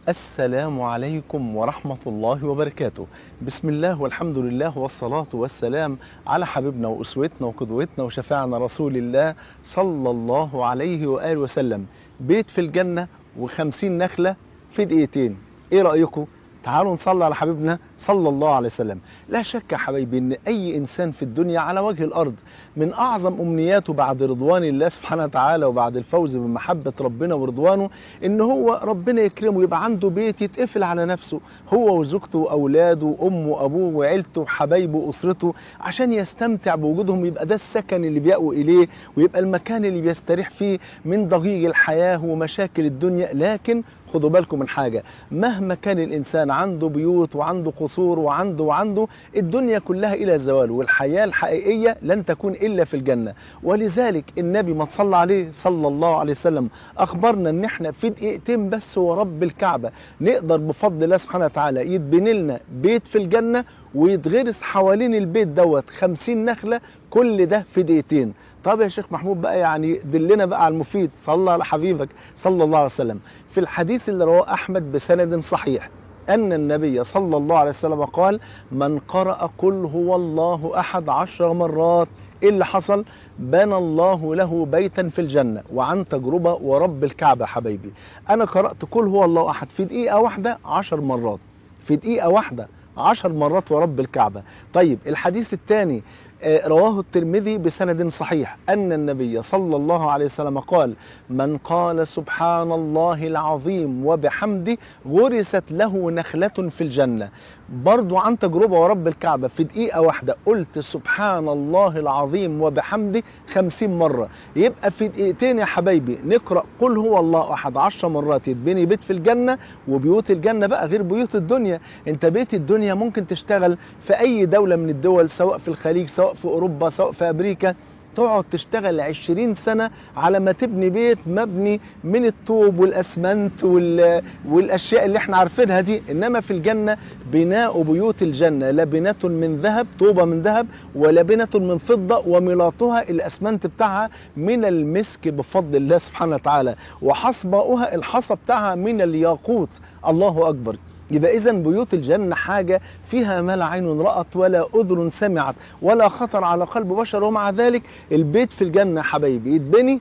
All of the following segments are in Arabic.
السلام عليكم ورحمة الله وبركاته. بسم الله والحمد لله والصلاة والسلام على حبيبنا وأسوتنا وقدوتنا وشفاعنا رسول الله صلى الله عليه وآله وسلم. بيت في الجنة و50 نخلة في دقيقتين، ايه رأيكم؟ تعالوا نصلي على حبيبنا صلى الله عليه وسلم. لا شك يا حبايبي ان اي انسان في الدنيا على وجه الارض من اعظم امنياته بعد رضوان الله سبحانه وتعالى وبعد الفوز بمحبة ربنا ورضوانه ان هو ربنا يكرمه يبقى عنده بيت يتقفل على نفسه، هو وزوجته واولاده وامه وابوه وعيلته وحبايبه واسرته، عشان يستمتع بوجودهم، يبقى ده السكن اللي بيأوي اليه ويبقى المكان اللي بيستريح فيه من ضجيج الحياة ومشاكل الدنيا. لكن خدوا بالكم من حاجة، مهما كان الإنسان عنده بيوت وعنده قصور وعنده الدنيا كلها إلى زوال، والحياة الحقيقية لن تكون إلا في الجنة. ولذلك النبي ما صلى عليه صلى الله عليه وسلم أخبرنا إن احنا في دقيقتين بس ورب الكعبة نقدر بفضل الله سبحانه وتعالى يتبني لنا بيت في الجنة ويتغرس حوالين البيت دوت 50 نخلة، كل ده في دقيقتين. طب يا شيخ محمود بقى يعني دلنا بقى على المفيد، صلى على حبيبك صلى الله عليه وسلم. في الحديث اللي رواه أحمد بسند صحيح أن النبي صلى الله عليه وسلم قال: من قرأ قل هو الله أحد 10 مرات، إيه اللي حصل؟ بنى الله له بيتا في الجنة. وعن تجربة ورب الكعبة حبايبي، أنا قرأت قل هو الله أحد في دقيقة واحدة 10 مرات، في دقيقة واحدة 10 مرات ورب الكعبة. طيب الحديث الثاني رواه الترمذي بسند صحيح أن النبي صلى الله عليه وسلم قال: من قال سبحان الله العظيم وبحمده غرست له نخلة في الجنة. برضو عن تجربة ورب الكعبة في دقيقة واحدة قلت سبحان الله العظيم وبحمده 50 مرة، يبقى في دقيقتين يا حبايبي نقرأ قل هو الله أحد 10 مرات يتبني بيت في الجنة. وبيوت الجنة بقى غير بيوت الدنيا، انت بيت الدنيا ممكن تشتغل في أي دولة من الدول، سواء في الخليج سواء في أوروبا سواء في أمريكا، تقعد تشتغل 20 سنة على ما تبني بيت مبني من الطوب والأسمنت والأشياء اللي احنا عارفينها دي. إنما في الجنة بناء بيوت الجنة لبنة من ذهب، طوبة من ذهب، ولبنة من فضة، وملاطها الأسمنت بتاعها من المسك بفضل الله سبحانه وتعالى، وحصباؤها الحصى بتاعها من الياقوت. الله أكبر. يبقى إذا بيوت الجنة حاجة فيها ما لا عين رأت ولا أذن سمعت ولا خطر على قلب بشر. ومع ذلك البيت في الجنة حبايبي يتبني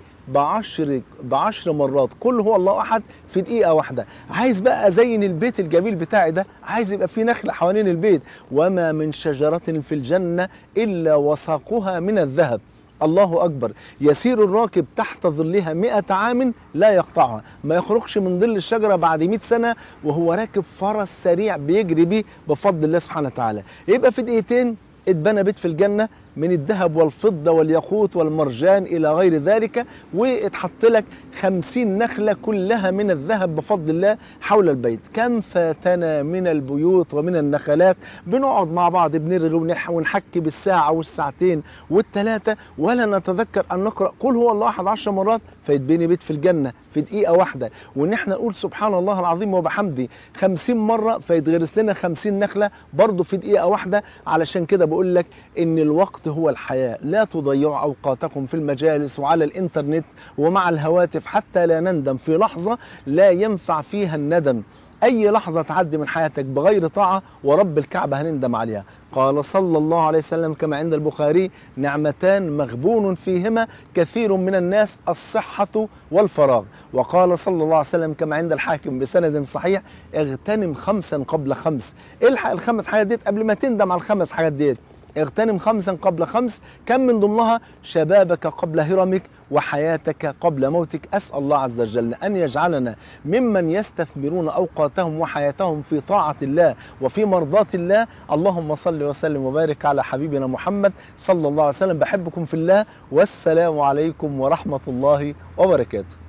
بعشر مرات كل هو الله أحد في دقيقة واحدة. عايز بقى أزين البيت الجميل بتاعي ده، عايز يبقى فيه نخلة حوالين البيت: وما من شجرة في الجنة إلا وساقها من الذهب. الله أكبر. يسير الراكب تحت ظلها 100 عام لا يقطعها، ما يخرجش من ظل الشجرة بعد 100 سنة وهو راكب فرس سريع بيجري بيه بفضل الله سبحانه وتعالى. يبقى في دقيقتين اتبنى بيت في الجنة من الذهب والفضة والياقوت والمرجان إلى غير ذلك، واتحط لك 50 نخلة كلها من الذهب بفضل الله حول البيت. كم فاتنا من البيوت ومن النخلات، بنقعد مع بعض بنرغي ونحكي بالساعة والساعتين والثلاثة ولا نتذكر أن نقرأ قل هو الله أحد 10 مرات فيتبني بيت في الجنة في دقيقة واحدة، وإن احنا نقول سبحان الله العظيم وبحمده 50 مرة فيتغرس لنا 50 نخلة برضه في دقيقة واحدة. علشان كده بقول لك إن الوقت هو الحياة، لا تضيعوا أوقاتكم في المجالس وعلى الإنترنت ومع الهواتف حتى لا نندم في لحظة لا ينفع فيها الندم. أي لحظة تعدي من حياتك بغير طاعة ورب الكعبة هنندم عليها. قال صلى الله عليه وسلم كما عند البخاري: نعمتان مغبون فيهما كثير من الناس، الصحة والفراغ. وقال صلى الله عليه وسلم كما عند الحاكم بسند صحيح: اغتنم 5 قبل 5. الحق ال5 حاجات ديت قبل ما تندم على ال5 حاجات ديت. اغتنم 5 قبل 5، كم من ضمنها شبابك قبل هرمك وحياتك قبل موتك. أسأل الله عز وجل أن يجعلنا ممن يستثمرون أوقاتهم وحياتهم في طاعة الله وفي مرضاة الله. اللهم صل وسلم وبارك على حبيبنا محمد صلى الله عليه وسلم. بحبكم في الله، والسلام عليكم ورحمة الله وبركاته.